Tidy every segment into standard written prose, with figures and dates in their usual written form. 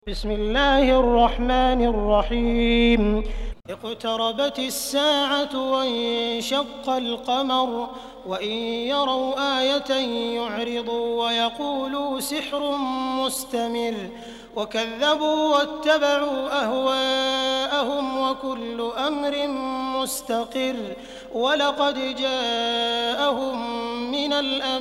بسم الله الرحمن الرحيم. اقتربت الساعة وانشق القمر وإن يروا آية يعرضوا ويقولوا سحر مستمر وكذبوا واتبعوا أهواءهم وكل أمر مستقر ولقد جاءهم من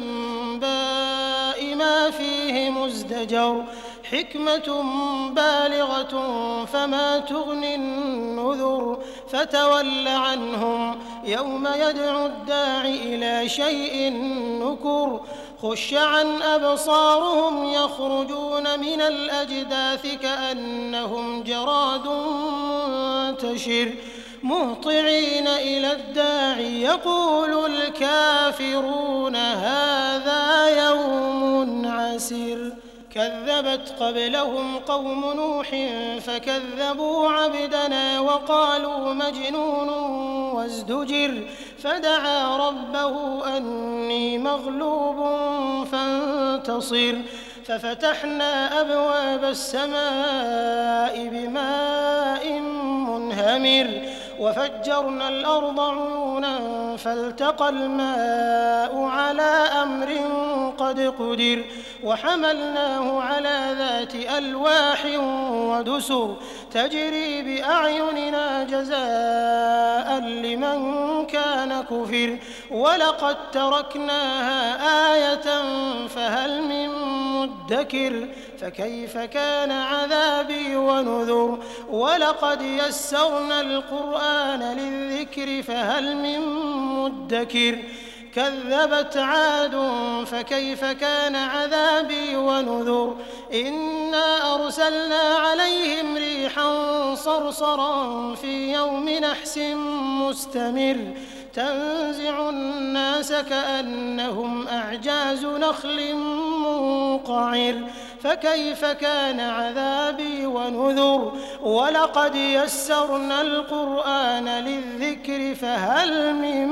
الأنباء ما فيه مزدجر حكمة بالغة فما تغني النذر فتول عنهم يوم يدعو الداع إلى شيء نكر خش عن أبصارهم يخرجون من الأجداث كأنهم جراد منتشر مهطعين إلى الداع يقول الكافرون هذا يوم عسر كذبت قبلهم قوم نوح فكذبوا عبدنا وقالوا مجنون وازدجر فدعا ربه أني مغلوب فانتصر ففتحنا أبواب السماء بماء منهمر وفجرنا الأرض عيونا فالتقى الماء على أمر قد قدر وحملناه على ذات ألواح ودسر تجري بأعيننا جزاء لمن كان كفر ولقد تركناها آية فهل من مدكر فكيف كان عذابي ونذر ولقد يسرنا القرآن للذكر فهل من مدكر كذبت عاد فكيف كان عذابي ونذر إنا أرسلنا عليهم ريحا صرصرا في يوم نحس مستمر تنزع الناس كأنهم أعجاز نخل منقعر فكيف كان عذابي ونذر ولقد يسرنا القرآن للذكر فهل من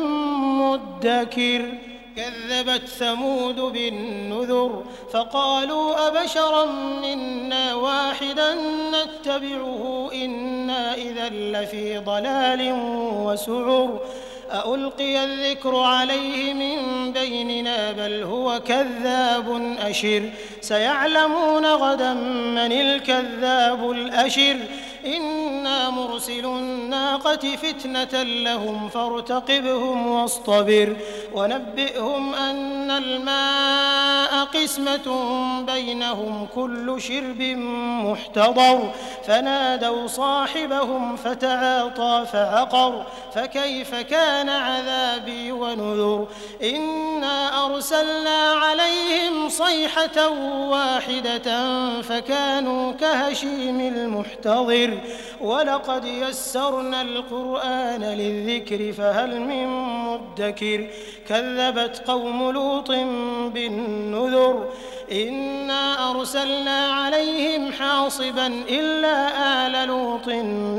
مدكر كذبت ثمود بالنذر فقالوا أبشرا منا واحدا نتبعه إنا إذا لفي ضلال وسعر أألقي الذكر عليه من بيننا بل هو كذاب أشر سيعلمون غدا من الكذاب الأشر إنا مرسل الناقة فتنة لهم فارتقبهم واصطبر ونبئهم أن الماء قسمة بينهم كل شرب محتضر فنادوا صاحبهم فتعاطى فعقر فكيف كان عذابي ونذر إنا أرسلنا عليهم صيحة واحدة فكانوا كهشيم المحتضر ولقد يسرنا القرآن للذكر فهل من مدكر كذبت قوم لوط بالنذر إنا أرسلنا عليهم حاصبا إلا آل لوط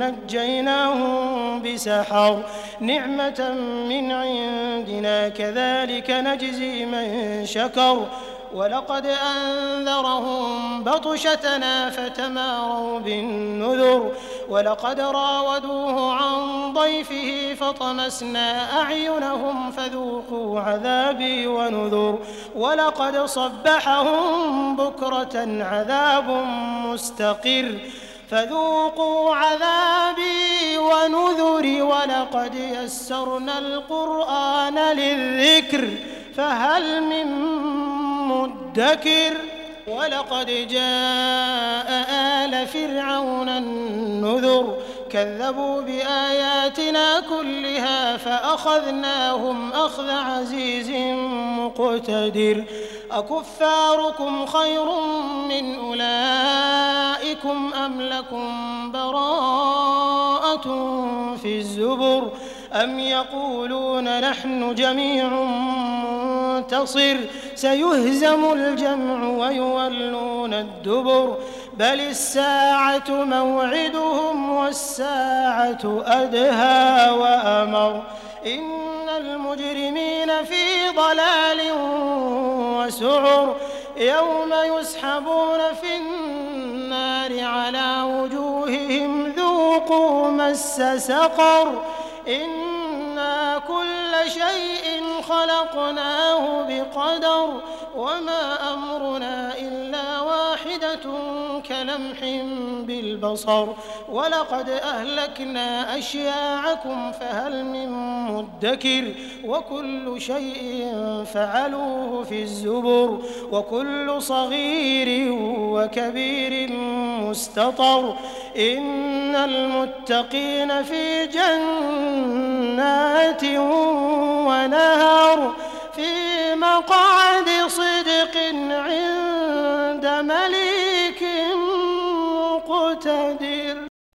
نجيناهم بسحر نعمة من عندنا كذلك نجزي من شكر ولقد أنذرهم بطشتنا فتماروا بالنذر ولقد راودوه عن ضيفه فطمسنا أعينهم فذوقوا عذابي ونذر ولقد صبحهم بكرة عذاب مستقر فذوقوا عذابي ونذر ولقد يسرنا القرآن للذكر فهل من مدكر ولقد جاء آل فرعون النذر كذبوا بآياتنا كلها فأخذناهم أخذ عزيز مقتدر أكفاركم خير من أولئكم أم لكم براءة في الزبر أم يقولون نحن جميع منتصر سيهزم الجمع ويولون الدبر بل الساعة موعدهم والساعة أدهى وأمر إن المجرمين في ضلال وسعر يوم يسحبون في النار على وجوههم ذوقوا مس سقر إنا كل شيء خلقناه بقدر وما أمرنا إلا واحدة كلمح بالبصر ولقد أهلكنا أشياعكم فهل من مدكر وكل شيء فعلوه في الزبر وكل صغير وكبير مستطر إن المتقين في جنات